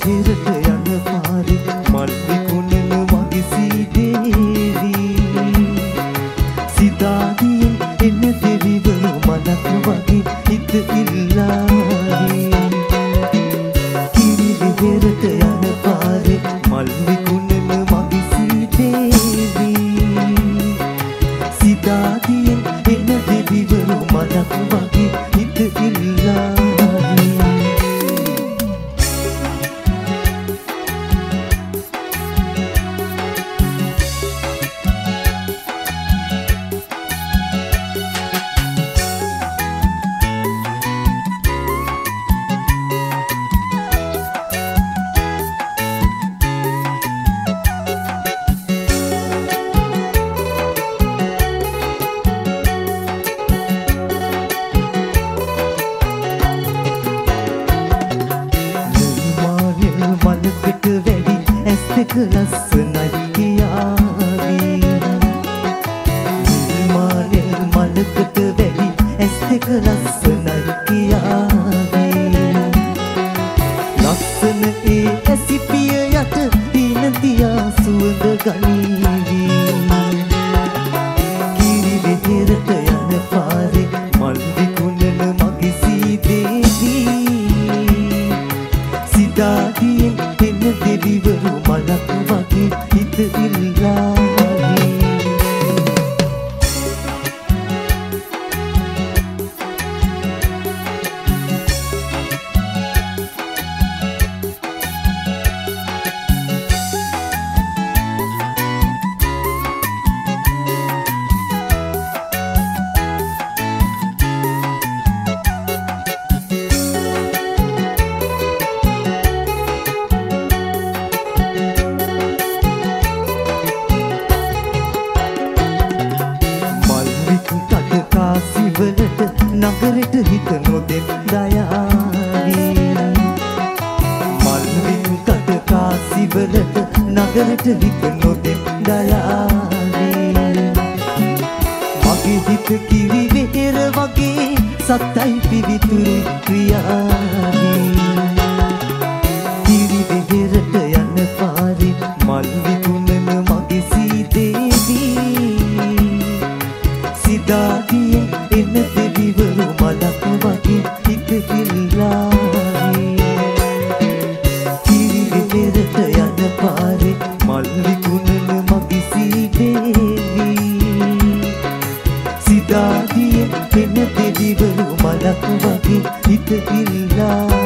විහෙරට යන පාරේ මල් විකුණන මගේ සීදේවි සිතාදියෙන් එන දෙවිවරු මලක් වගේ හිත ඉල්ලාවි කිරි විහෙරට යන පාරේ මල් විකුණන මගේ සීදේවි සිතාදියෙන් එන දෙවිවරු මලක් වගේ හිත ඉල්ලාවි මලකට වැඩි ඇස් දෙක ලස්සනයි කියාවි මානෙල් මලකට වැඩි ඇස් දෙක ලස්සනයි කියාවි ලස්සන ඒ ඇසිපිය යට දින දියා සුවඳ ගනීවි කිරි විහෙරට යන පාරේ මල් විකුණන මගේ සීදේවි සිතාදියෙන් එන දෙවිවරු මලක් වගේ හිත ඉල්ලාවි නගරෙට හිත නොදෙන් දයාවි මල් විකුකට කාසිවලට නගරෙට හිත නොදෙන් දයාවි මගේ හිත කිරි වෙහෙර වගේ සත්තයි පිවිතුරු ක්‍රියාවි කිරි වෙහෙරට යන පාරේ මල් විකුණන මගේ සීදේවි සිතාදියෙන් එන දෙවිවරු මලක් වගේ හිත ඉල්ලාවි කිරි විහෙරට යන පාරේ මල් විකුණන මගේ සීදේවි සිතාදියෙන් එන දෙවිවරු මලක් වගේ හිත ඉල්ලාවි